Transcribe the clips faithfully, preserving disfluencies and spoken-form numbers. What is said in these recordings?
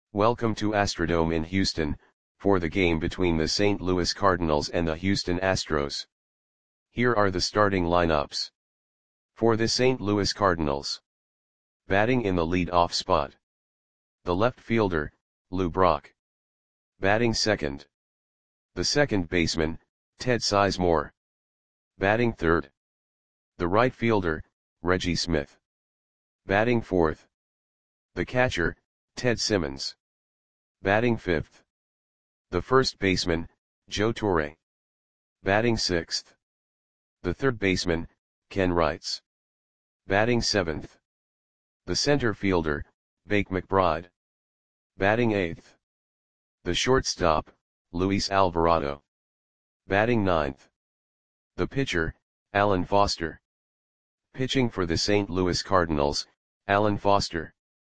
Welcome to Astrodome in Houston, for the game between the Saint Louis Cardinals and the Houston Astros. Here are the starting lineups. For the Saint Louis Cardinals. Batting in the lead-off spot. The left fielder, Lou Brock. Batting second. The second baseman, Ted Sizemore. Batting third. The right fielder, Reggie Smith. Batting fourth. The catcher, Ted Simmons. Batting fifth. The first baseman, Joe Torre. Batting sixth. The third baseman, Ken Wrights. Batting seventh. The center fielder, Bake McBride. Batting eighth. The shortstop, Luis Alvarado. Batting ninth. The pitcher, Alan Foster. Pitching for the Saint Louis Cardinals, Alan Foster.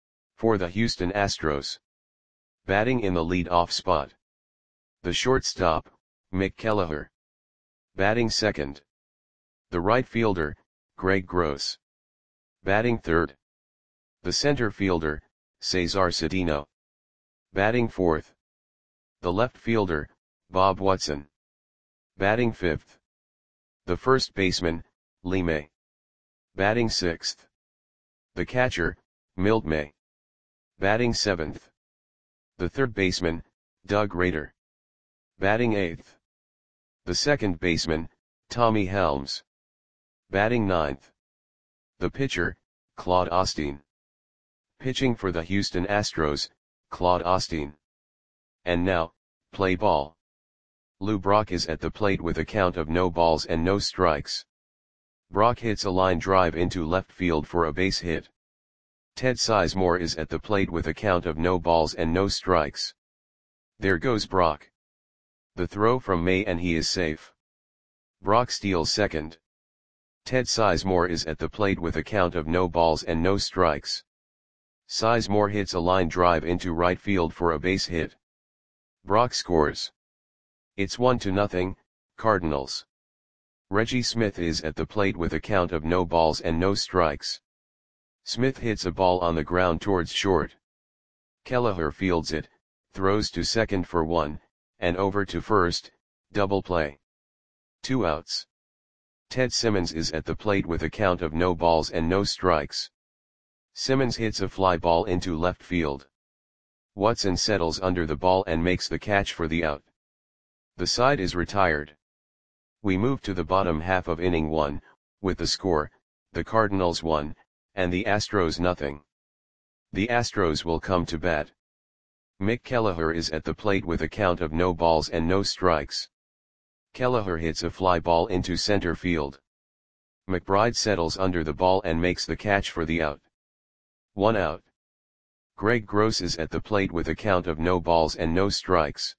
For the Houston Astros. Batting in the lead-off spot. The shortstop, Mick Kelleher. Batting second. The right fielder, Greg Gross. Batting third. The center fielder, Cesar Cedeno. Batting fourth. The left fielder, Bob Watson. Batting fifth. The first baseman, Lee May. Batting sixth. The catcher, Milt May. Batting seventh. The third baseman, Doug Rader. Batting eighth. The second baseman, Tommy Helms. Batting ninth. The pitcher, Claude Osteen. Pitching for the Houston Astros, Claude Osteen. And now, play ball. Lou Brock is at the plate with a count of no balls and no strikes. Brock hits a line drive into left field for a base hit. Ted Sizemore is at the plate with a count of no balls and no strikes. There goes Brock. The throw from May and he is safe. Brock steals second. Ted Sizemore is at the plate with a count of no balls and no strikes. Sizemore hits a line drive into right field for a base hit. Brock scores. It's one to nothing, Cardinals. Reggie Smith is at the plate with a count of no balls and no strikes. Smith hits a ball on the ground towards short. Kelleher fields it, throws to second for one, and over to first, double play. Two outs. Ted Simmons is at the plate with a count of no balls and no strikes. Simmons hits a fly ball into left field. Watson settles under the ball and makes the catch for the out. The side is retired. We move to the bottom half of inning one, with the score, the Cardinals one, and the Astros nothing. The Astros will come to bat. Mick Kelleher is at the plate with a count of no balls and no strikes. Kelleher hits a fly ball into center field. McBride settles under the ball and makes the catch for the out. One out. Greg Gross is at the plate with a count of no balls and no strikes.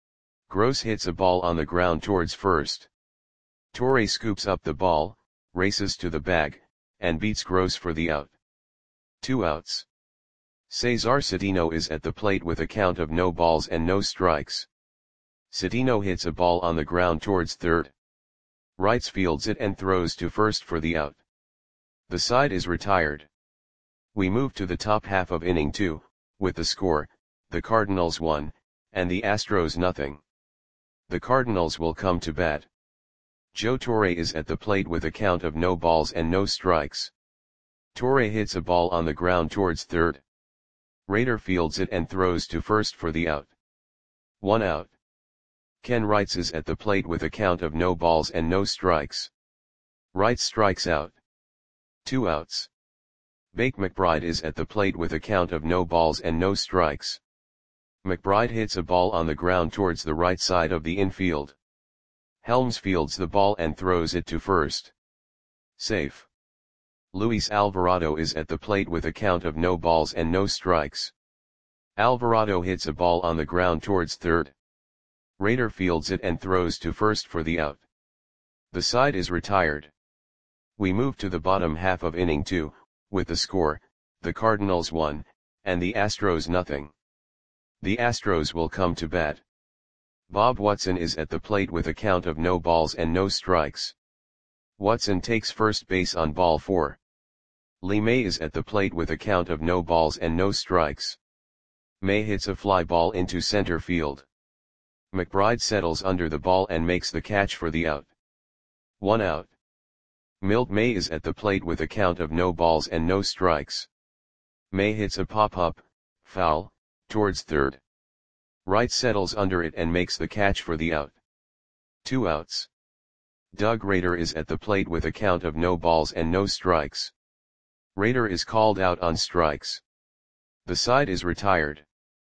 Gross hits a ball on the ground towards first. Torre scoops up the ball, races to the bag, and beats Gross for the out. Two outs. Cesar Cedeno is at the plate with a count of no balls and no strikes. Cedeno hits a ball on the ground towards third. Wrights fields it and throws to first for the out. The side is retired. We move to the top half of inning two, with the score, the Cardinals one, and the Astros nothing. The Cardinals will come to bat. Joe Torre is at the plate with a count of no balls and no strikes. Torre hits a ball on the ground towards third. Rader fields it and throws to first for the out. One out. Ken Wrights is at the plate with a count of no balls and no strikes. Wrights strikes out. Two outs. Bake McBride is at the plate with a count of no balls and no strikes. McBride hits a ball on the ground towards the right side of the infield. Helms fields the ball and throws it to first. Safe. Luis Alvarado is at the plate with a count of no balls and no strikes. Alvarado hits a ball on the ground towards third. Rader fields it and throws to first for the out. The side is retired. We move to the bottom half of inning two, with the score, the Cardinals one, and the Astros nothing. The Astros will come to bat. Bob Watson is at the plate with a count of no balls and no strikes. Watson takes first base on ball four. Lee May is at the plate with a count of no balls and no strikes. May hits a fly ball into center field. McBride settles under the ball and makes the catch for the out. One out. Milt May is at the plate with a count of no balls and no strikes. May hits a pop-up, foul, towards third. Wright settles under it and makes the catch for the out. Two outs. Doug Rader is at the plate with a count of no balls and no strikes. Rader is called out on strikes. The side is retired.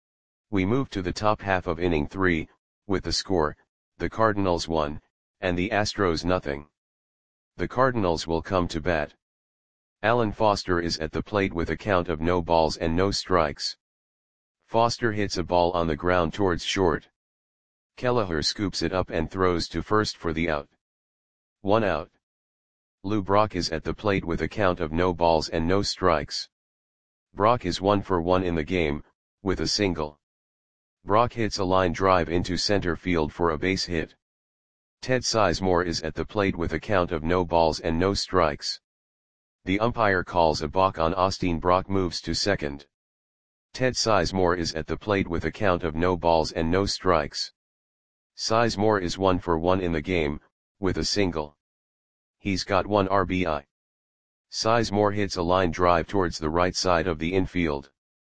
We move to the top half of inning three, with the score, the Cardinals one, and the Astros nothing. The Cardinals will come to bat. Alan Foster is at the plate with a count of no balls and no strikes. Foster hits a ball on the ground towards short. Kelleher scoops it up and throws to first for the out. One out. Lou Brock is at the plate with a count of no balls and no strikes. Brock is one for one in the game, with a single. Brock hits a line drive into center field for a base hit. Ted Sizemore is at the plate with a count of no balls and no strikes. The umpire calls a balk on Austin. Brock moves to second. Ted Sizemore is at the plate with a count of no balls and no strikes. Sizemore is one for one in the game, with a single. He's got one R B I. Sizemore hits a line drive towards the right side of the infield.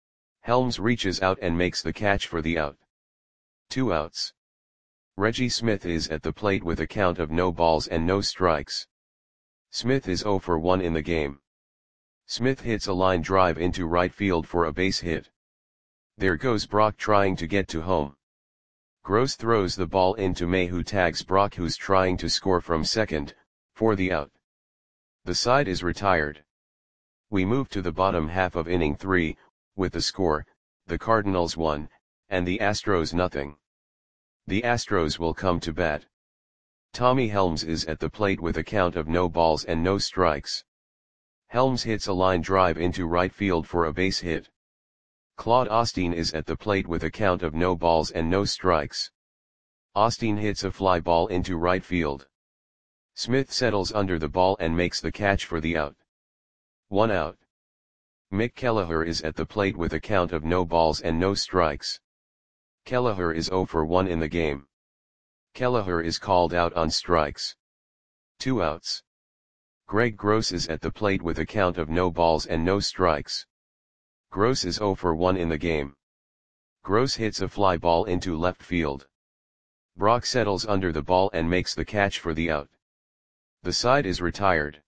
Helms reaches out and makes the catch for the out. Two outs. Reggie Smith is at the plate with a count of no balls and no strikes. Smith is zero for one in the game. Smith hits a line drive into right field for a base hit. There goes Brock trying to get to home. Gross throws the ball into May, who tags Brock, who's trying to score from second, for the out. The side is retired. We move to the bottom half of inning three, with the score, the Cardinals one, and the Astros nothing. The Astros will come to bat. Tommy Helms is at the plate with a count of no balls and no strikes. Helms hits a line drive into right field for a base hit. Claude Austin is at the plate with a count of no balls and no strikes. Austin hits a fly ball into right field. Smith settles under the ball and makes the catch for the out. One out. Mick Kelleher is at the plate with a count of no balls and no strikes. Kelleher is zero for one in the game. Kelleher is called out on strikes. Two outs. Greg Gross is at the plate with a count of no balls and no strikes. Gross is zero for one in the game. Gross hits a fly ball into left field. Brock settles under the ball and makes the catch for the out. The side is retired.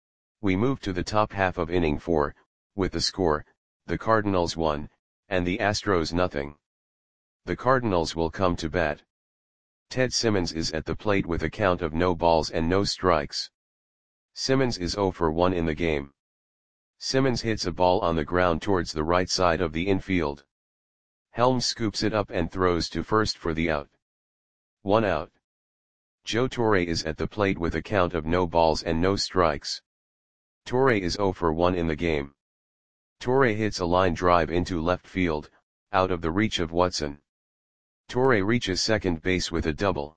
We move to the top half of inning four, with the score, the Cardinals one, and the Astros nothing. The Cardinals will come to bat. Ted Simmons is at the plate with a count of no balls and no strikes. Simmons is zero for one in the game. Simmons hits a ball on the ground towards the right side of the infield. Helms scoops it up and throws to first for the out. One out. Joe Torre is at the plate with a count of no balls and no strikes. Torre is zero for one in the game. Torre hits a line drive into left field, out of the reach of Watson. Torre reaches second base with a double.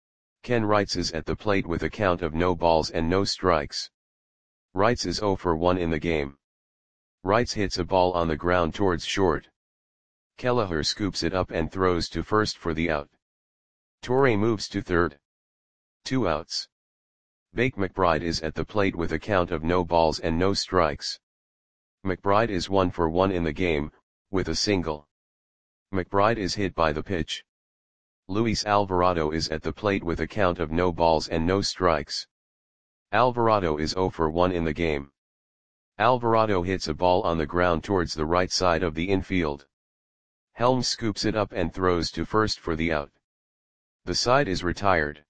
Ken Wrights is at the plate with a count of no balls and no strikes. Wrights is zero for one in the game. Wrights hits a ball on the ground towards short. Kelleher scoops it up and throws to first for the out. Torre moves to third. Two outs. Bake McBride is at the plate with a count of no balls and no strikes. McBride is one for one in the game, with a single. McBride is hit by the pitch. Luis Alvarado is at the plate with a count of no balls and no strikes. Alvarado is zero for one in the game. Alvarado hits a ball on the ground towards the right side of the infield. Helms scoops it up and throws to first for the out. The side is retired.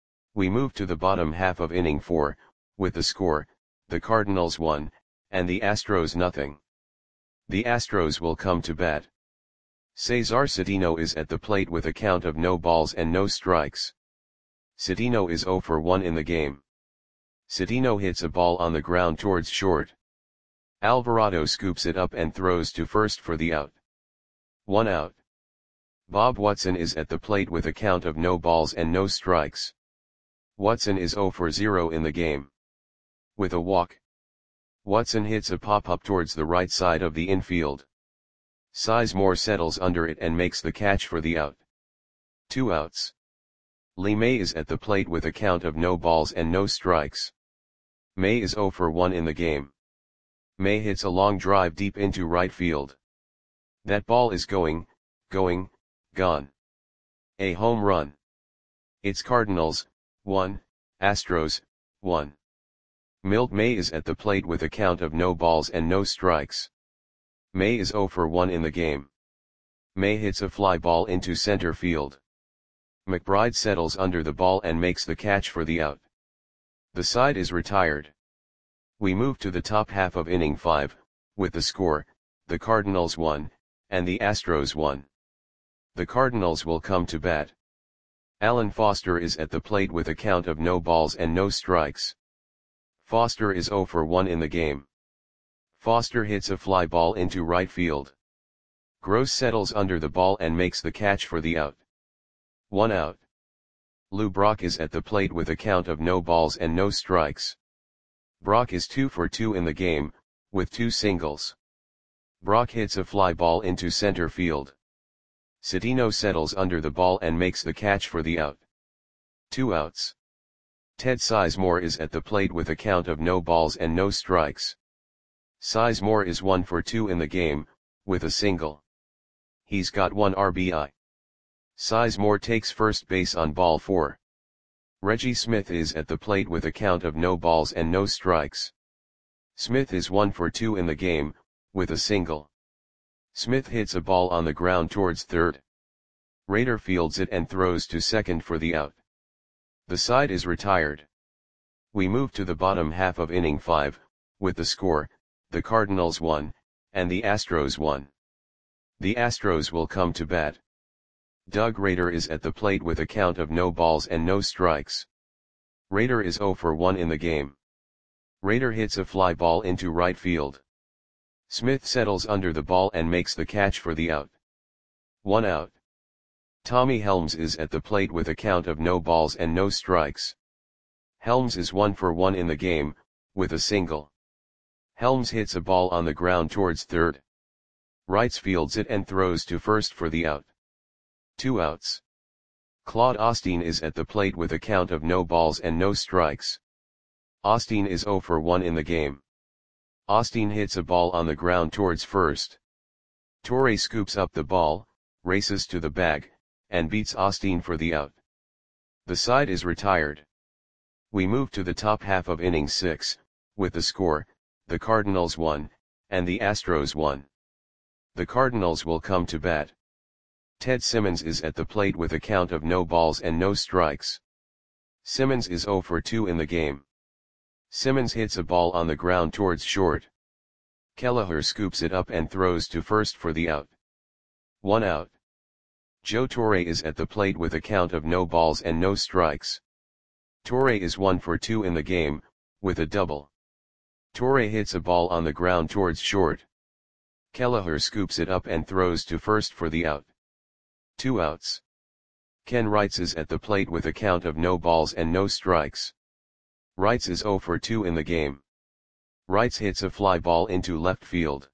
We move to the bottom half of inning four, with the score, the Cardinals one, and the Astros nothing. The Astros will come to bat. Cesar Cedeno is at the plate with a count of no balls and no strikes. Cedeno is zero for one in the game. Cedeno hits a ball on the ground towards short. Alvarado scoops it up and throws to first for the out. One out. Bob Watson is at the plate with a count of no balls and no strikes. Watson is zero for zero in the game. With a walk. Watson hits a pop-up towards the right side of the infield. Sizemore settles under it and makes the catch for the out. Two outs. Lee May is at the plate with a count of no balls and no strikes. May is oh for one in the game. May hits a long drive deep into right field. That ball is going, going, gone. A home run. It's Cardinals, one, Astros, one. Milt May is at the plate with a count of no balls and no strikes. May is oh for one in the game. May hits a fly ball into center field. McBride settles under the ball and makes the catch for the out. The side is retired. We move to the top half of inning five, with the score, the Cardinals won, and the Astros won. The Cardinals will come to bat. Alan Foster is at the plate with a count of no balls and no strikes. Foster is oh for one in the game. Foster hits a fly ball into right field. Gross settles under the ball and makes the catch for the out. One out. Lou Brock is at the plate with a count of no balls and no strikes. Brock is two for two in the game, with two singles. Brock hits a fly ball into center field. Citino settles under the ball and makes the catch for the out. Two outs. Ted Sizemore is at the plate with a count of no balls and no strikes. Sizemore is one for two in the game, with a single. He's got one R B I. Sizemore takes first base on ball four. Reggie Smith is at the plate with a count of no balls and no strikes. Smith is one for two in the game, with a single. Smith hits a ball on the ground towards third. Rader fields it and throws to second for the out. The side is retired. We move to the bottom half of inning five, with the score, the Cardinals won, and the Astros won. The Astros will come to bat. Doug Rader is at the plate with a count of no balls and no strikes. Rader is oh for one in the game. Rader hits a fly ball into right field. Smith settles under the ball and makes the catch for the out. One out. Tommy Helms is at the plate with a count of no balls and no strikes. Helms is one for one in the game, with a single. Helms hits a ball on the ground towards third. Wrights fields it and throws to first for the out. Two outs. Claude Osteen is at the plate with a count of no balls and no strikes. Osteen is oh for one in the game. Osteen hits a ball on the ground towards first. Torre scoops up the ball, races to the bag, and beats Osteen for the out. The side is retired. We move to the top half of inning six, with the score, the Cardinals won, and the Astros won. The Cardinals will come to bat. Ted Simmons is at the plate with a count of no balls and no strikes. Simmons is oh for two in the game. Simmons hits a ball on the ground towards short. Kelleher scoops it up and throws to first for the out. One out. Joe Torre is at the plate with a count of no balls and no strikes. Torre is one for two in the game, with a double. Torre hits a ball on the ground towards short. Kelleher scoops it up and throws to first for the out. Two outs. Ken Wrights is at the plate with a count of no balls and no strikes. Wrights is oh for two in the game. Wrights hits a fly ball into left field.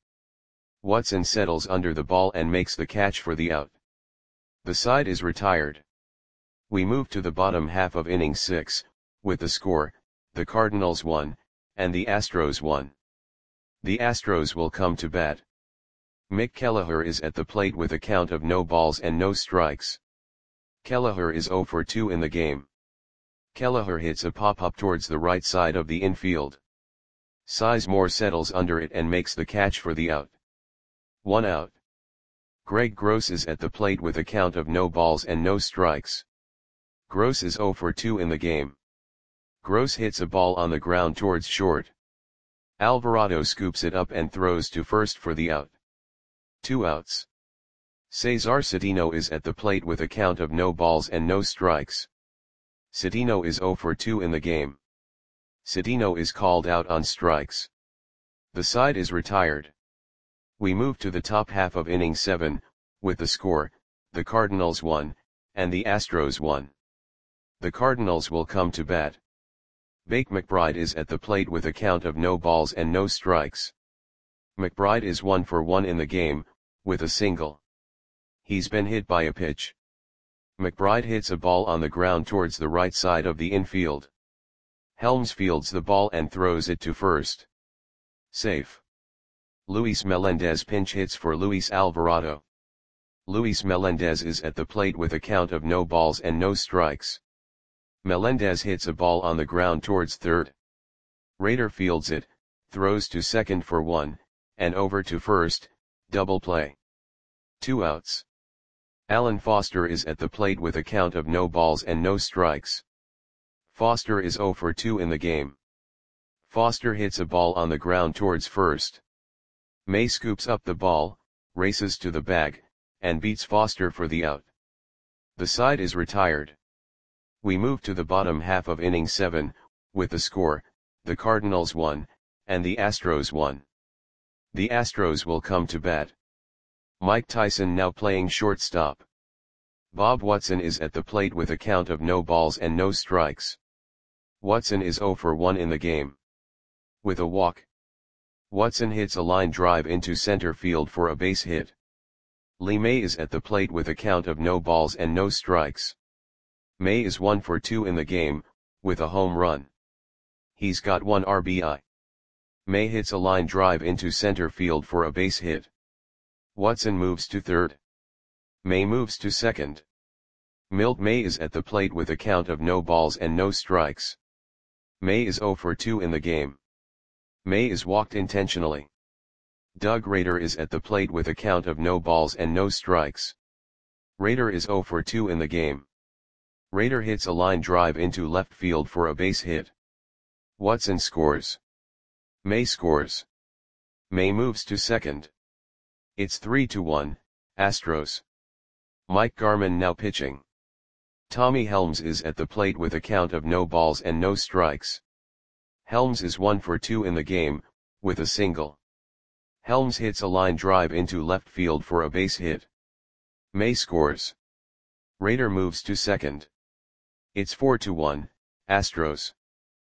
Watson settles under the ball and makes the catch for the out. The side is retired. We move to the bottom half of inning six, with the score, the Cardinals won, and the Astros won. The Astros will come to bat. Mick Kelleher is at the plate with a count of no balls and no strikes. Kelleher is oh for two in the game. Kelleher hits a pop-up towards the right side of the infield. Sizemore settles under it and makes the catch for the out. One out. Greg Gross is at the plate with a count of no balls and no strikes. Gross is oh for two in the game. Gross hits a ball on the ground towards short. Alvarado scoops it up and throws to first for the out. Two outs. Cesar Citino is at the plate with a count of no balls and no strikes. Citino is oh for two in the game. Citino is called out on strikes. The side is retired. We move to the top half of inning seven, with the score, the Cardinals won, and the Astros won. The Cardinals will come to bat. Bake McBride is at the plate with a count of no balls and no strikes. McBride is one for one in the game, with a single. He's been hit by a pitch. McBride hits a ball on the ground towards the right side of the infield. Helms fields the ball and throws it to first. Safe. Luis Melendez pinch hits for Luis Alvarado. Luis Melendez is at the plate with a count of no balls and no strikes. Melendez hits a ball on the ground towards third. Rader fields it, throws to second for one, and over to first, double play. Two outs. Alan Foster is at the plate with a count of no balls and no strikes. Foster is oh for two in the game. Foster hits a ball on the ground towards first. May scoops up the ball, races to the bag, and beats Foster for the out. The side is retired. We move to the bottom half of inning seven, with the score, the Cardinals won, and the Astros won. The Astros will come to bat. Mike Tyson now playing shortstop. Bob Watson is at the plate with a count of no balls and no strikes. Watson is oh for one in the game. With a walk. Watson hits a line drive into center field for a base hit. Lee May is at the plate with a count of no balls and no strikes. May is one for two in the game, with a home run. He's got one R B I. May hits a line drive into center field for a base hit. Watson moves to third. May moves to second. Milt May is at the plate with a count of no balls and no strikes. May is oh for two in the game. May is walked intentionally. Doug Rader is at the plate with a count of no balls and no strikes. Rader is oh for two in the game. Rader hits a line drive into left field for a base hit. Watson scores. May scores. May moves to second. It's three to one, Astros. Mike Garman now pitching. Tommy Helms is at the plate with a count of no balls and no strikes. Helms is one for two in the game, with a single. Helms hits a line drive into left field for a base hit. May scores. Rader moves to second. It's four to one, Astros.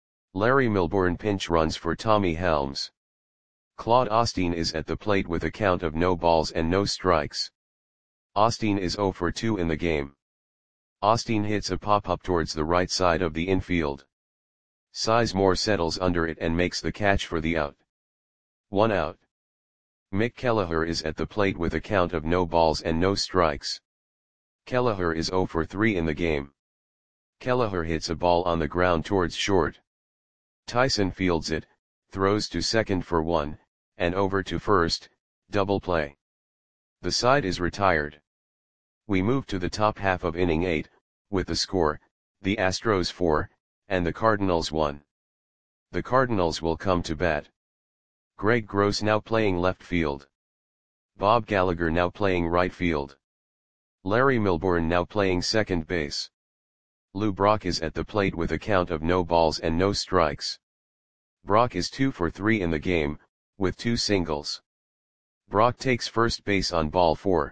Larry Milbourne pinch runs for Tommy Helms. Claude Osteen is at the plate with a count of no balls and no strikes. Osteen is oh for two in the game. Osteen hits a pop-up towards the right side of the infield. Sizemore settles under it and makes the catch for the out. One out. Mick Kelleher is at the plate with a count of no balls and no strikes. Kelleher is oh for three in the game. Kelleher hits a ball on the ground towards short. Tyson fields it, throws to second for one, and over to first, double play. The side is retired. We move to the top half of inning eight, with the score, the Astros four, and the Cardinals one. The Cardinals will come to bat. Greg Gross now playing left field. Bob Gallagher now playing right field. Larry Milbourne now playing second base. Lou Brock is at the plate with a count of no balls and no strikes. Brock is two for three in the game, with two singles. Brock takes first base on ball four.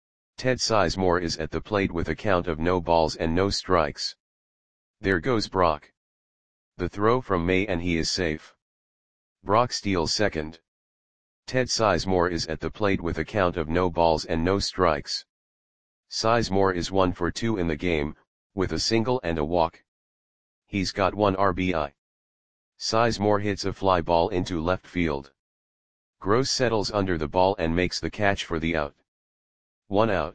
Ted Sizemore is at the plate with a count of no balls and no strikes. There goes Brock. The throw from May and he is safe. Brock steals second. Ted Sizemore is at the plate with a count of no balls and no strikes. Sizemore is one for two in the game, with a single and a walk. He's got one R B I. Sizemore hits a fly ball into left field. Gross settles under the ball and makes the catch for the out. One out.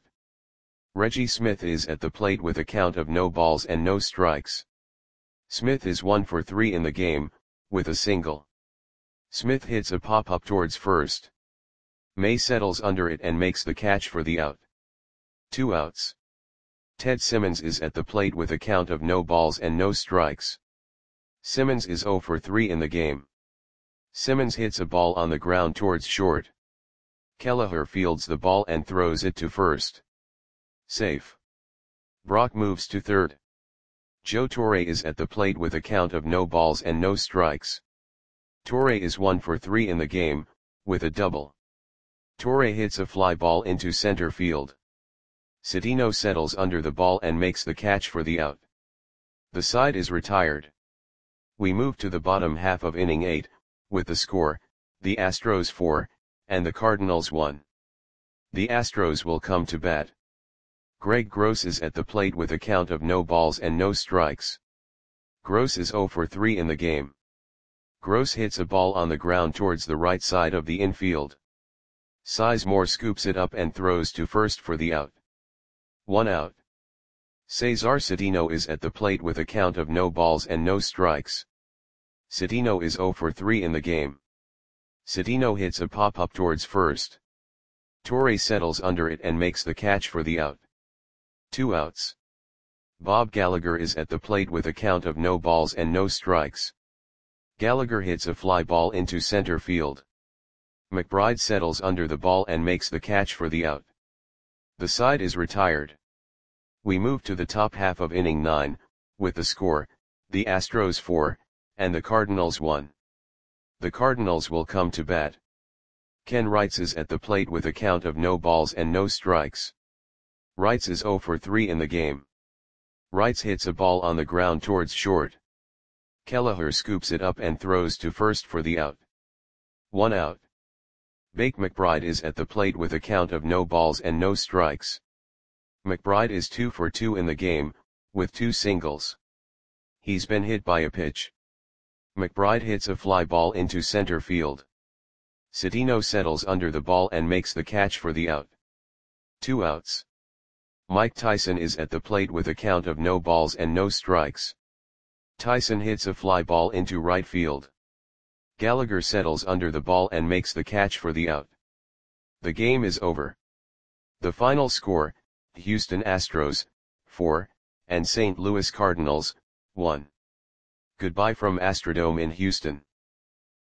Reggie Smith is at the plate with a count of no balls and no strikes. Smith is one for three in the game, with a single. Smith hits a pop-up towards first. May settles under it and makes the catch for the out. Two outs. Ted Simmons is at the plate with a count of no balls and no strikes. Simmons is oh for three in the game. Simmons hits a ball on the ground towards short. Kelleher fields the ball and throws it to first. Safe. Brock moves to third. Joe Torre is at the plate with a count of no balls and no strikes. Torre is one for three in the game, with a double. Torre hits a fly ball into center field. Cedeno settles under the ball and makes the catch for the out. The side is retired. We move to the bottom half of inning eight, with the score, the Astros four, and the Cardinals one. The Astros will come to bat. Greg Gross is at the plate with a count of no balls and no strikes. Gross is zero for three in the game. Gross hits a ball on the ground towards the right side of the infield. Sizemore scoops it up and throws to first for the out. One out. Cesar Cedeno is at the plate with a count of no balls and no strikes. Cedeno is zero for three in the game. Cedeno hits a pop-up towards first. Torre settles under it and makes the catch for the out. Two outs. Bob Gallagher is at the plate with a count of no balls and no strikes. Gallagher hits a fly ball into center field. McBride settles under the ball and makes the catch for the out. The side is retired. We move to the top half of inning nine, with the score, the Astros four, and the Cardinals one. The Cardinals will come to bat. Ken Wrights is at the plate with a count of no balls and no strikes. Wrights is zero for three in the game. Wrights hits a ball on the ground towards short. Kelleher scoops it up and throws to first for the out. One out. Bake McBride is at the plate with a count of no balls and no strikes. McBride is two for two in the game, with two singles. He's been hit by a pitch. McBride hits a fly ball into center field. Cedeno settles under the ball and makes the catch for the out. Two outs. Mike Tyson is at the plate with a count of no balls and no strikes. Tyson hits a fly ball into right field. Gallagher settles under the ball and makes the catch for the out. The game is over. The final score, Houston Astros, four, and Saint Louis Cardinals, one. Goodbye from Astrodome in Houston.